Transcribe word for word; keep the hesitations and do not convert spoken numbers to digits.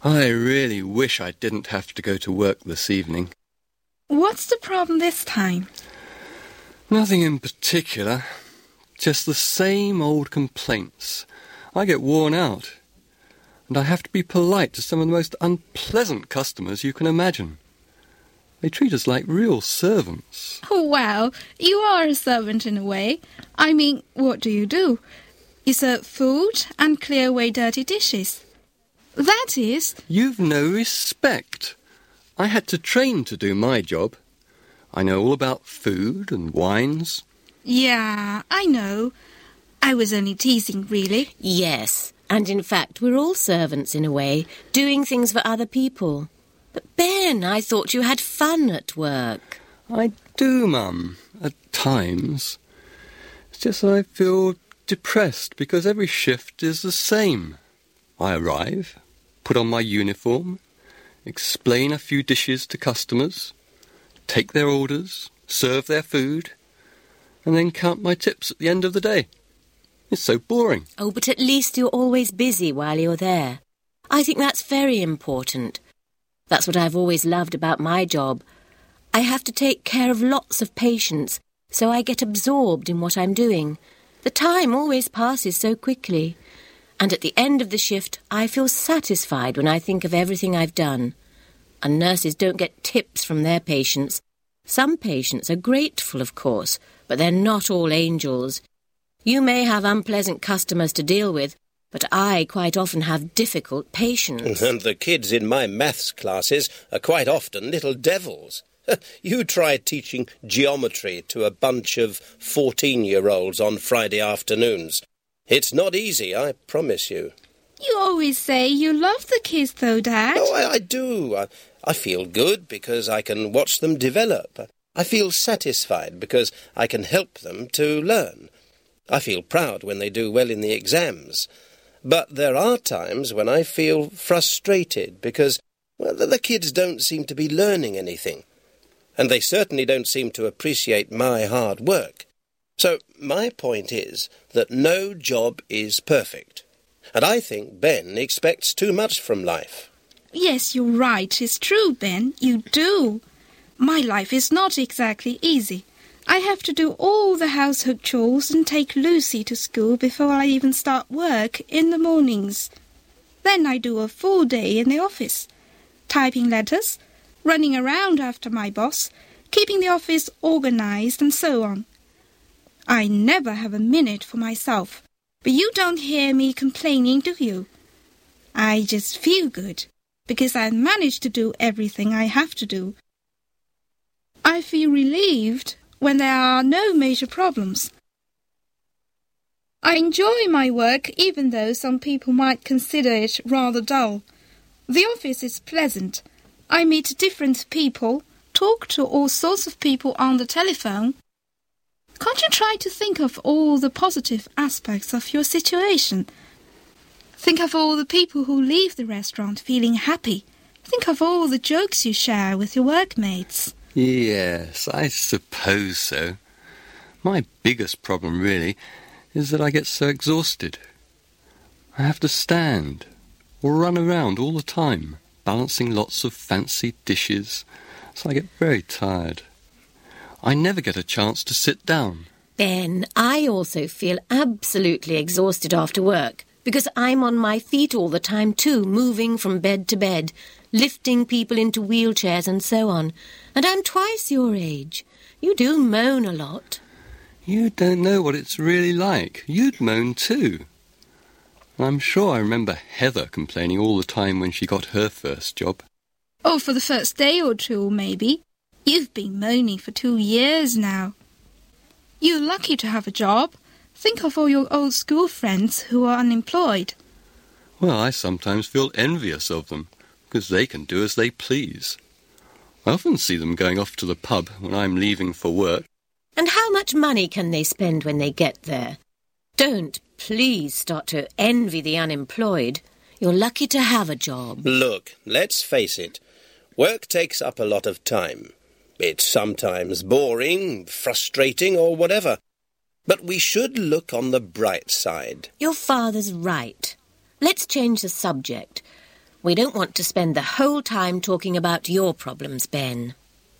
I really wish I didn't have to go to work this evening. What's the problem this time? Nothing in particular. Just the same old complaints. I get worn out. And I have to be polite to some of the most unpleasant customers you can imagine. They treat us like real servants. Oh, well, you are a servant in a way. I mean, what do you do? You serve food and clear away dirty dishes. That is... You've no respect. I had to train to do my job. I know all about food and wines. Yeah, I know. I was only teasing, really. Yes, and in fact, we're all servants in a way, doing things for other people. But Ben, I thought you had fun at work. I do, Mum, at times. It's just that I feel depressed because every shift is the same. I arrive, put on my uniform, explain a few dishes to customers, take their orders, serve their food, and then count my tips at the end of the day. It's so boring. Oh, but at least you're always busy while you're there. I think that's very important. That's what I've always loved about my job. I have to take care of lots of patients, so I get absorbed in what I'm doing. The time always passes so quickly. And at the end of the shift, I feel satisfied when I think of everything I've done. And nurses don't get tips from their patients. Some patients are grateful, of course, but they're not all angels. You may have unpleasant customers to deal with, but I quite often have difficult patients. And the kids in my maths classes are quite often little devils. You try teaching geometry to a bunch of fourteen-year-olds on Friday afternoons. It's not easy, I promise you. You always say you love the kids, though, Dad. Oh, I, I do. I, I feel good because I can watch them develop. I feel satisfied because I can help them to learn. I feel proud when they do well in the exams. But there are times when I feel frustrated because, well, the kids don't seem to be learning anything. And they certainly don't seem to appreciate my hard work. So my point is that no job is perfect. And I think Ben expects too much from life. Yes, you're right. It's true, Ben. You do. My life is not exactly easy. I have to do all the household chores and take Lucy to school before I even start work in the mornings. Then I do a full day in the office, typing letters, running around after my boss, keeping the office organized and so on. I never have a minute for myself, but you don't hear me complaining, do you? I just feel good, because I managed to do everything I have to do. I feel relieved when there are no major problems. I enjoy my work even though some people might consider it rather dull. The office is pleasant. I meet different people, talk to all sorts of people on the telephone. Can't you try to think of all the positive aspects of your situation? Think of all the people who leave the restaurant feeling happy. Think of all the jokes you share with your workmates. Yes, I suppose so. My biggest problem, really, is that I get so exhausted. I have to stand or run around all the time, balancing lots of fancy dishes, so I get very tired. I never get a chance to sit down. Ben, I also feel absolutely exhausted after work, because I'm on my feet all the time too, moving from bed to bed, lifting people into wheelchairs and so on. And I'm twice your age. You do moan a lot. You don't know what it's really like. You'd moan too. I'm sure I remember Heather complaining all the time when she got her first job. Oh, for the first day or two, maybe. You've been moaning for two years now. You're lucky to have a job. Think of all your old school friends who are unemployed. Well, I sometimes feel envious of them, because they can do as they please. I often see them going off to the pub when I'm leaving for work. And how much money can they spend when they get there? Don't, please, start to envy the unemployed. You're lucky to have a job. Look, let's face it. Work takes up a lot of time. It's sometimes boring, frustrating, or whatever. But we should look on the bright side. Your father's right. Let's change the subject. We don't want to spend the whole time talking about your problems, Ben.